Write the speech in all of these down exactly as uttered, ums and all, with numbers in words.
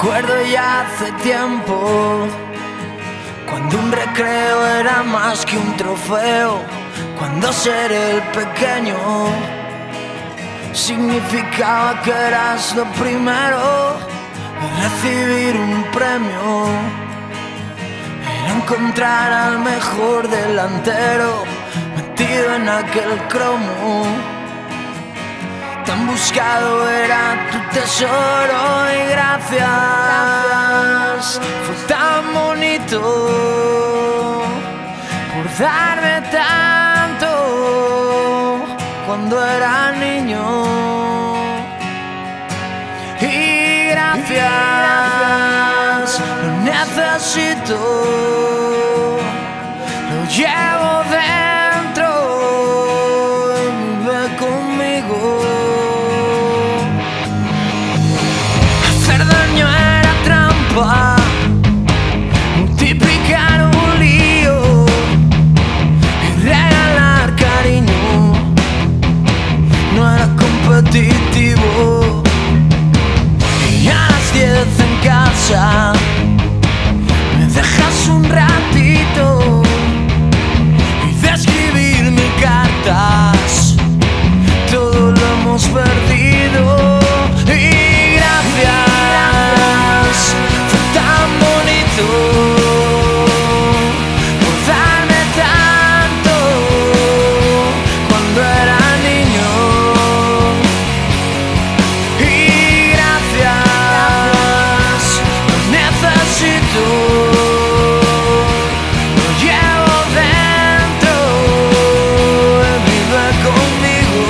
Recuerdo ya hace tiempo, cuando un recreo era más que un trofeo, cuando ser el pequeño significaba que eras lo primero, recibir un premio era encontrar al mejor delantero metido en aquel cromo. Tan buscado era tu tesoro y gracias, fue tan bonito por darme tanto cuando era niño. Y gracias, lo necesito, lo llevo dentro y vive conmigo. Multiplicar un lío y regalar cariño no era competitivo. Y a las diez en casa me dejas un ratito y de escribir mil cartas todo lo hemos perdido. Y gracias, fue tan bonito por darme tanto cuando era niño. Y gracias, lo necesito, lo llevo dentro y vive conmigo.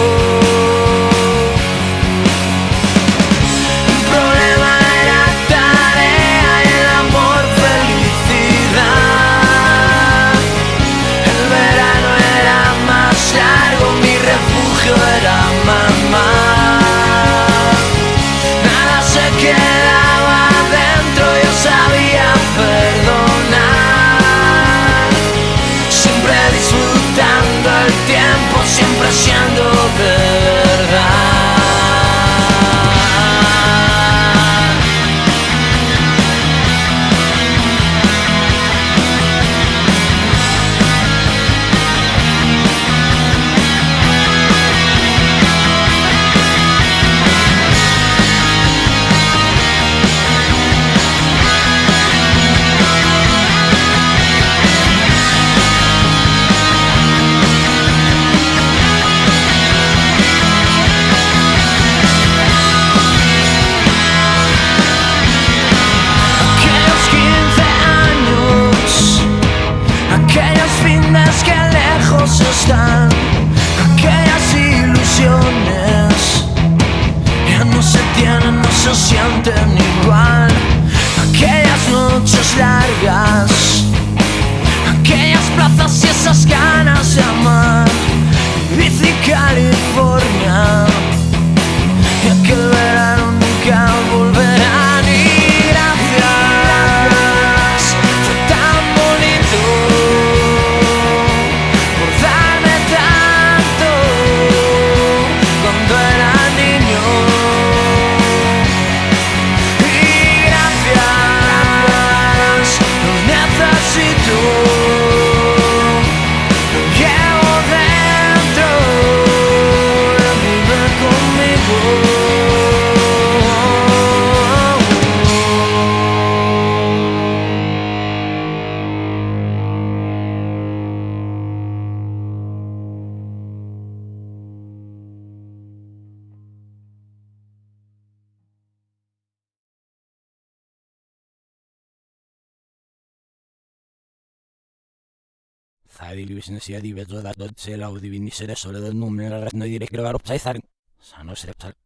El problema era tarea y el amor felicidad. El verano era más largo, mi refugio era mamá. Nada se quedaba dentro, yo sabía perdonar. Siempre disfrutando el tiempo, siempre siendo de verdad. Están aquellas ilusiones, ya no se tienen, no se sienten igual. Aquellas noches largas, aquellas plazas y esas ganas de amar. Ibiza y California, y aquel verano nunca volverán. Y gracias, fue tan bonito Saadilibisnesi adi bezo da dod sela udi binisere sole del numero no dire crevar opsaizar. Sano serepsal.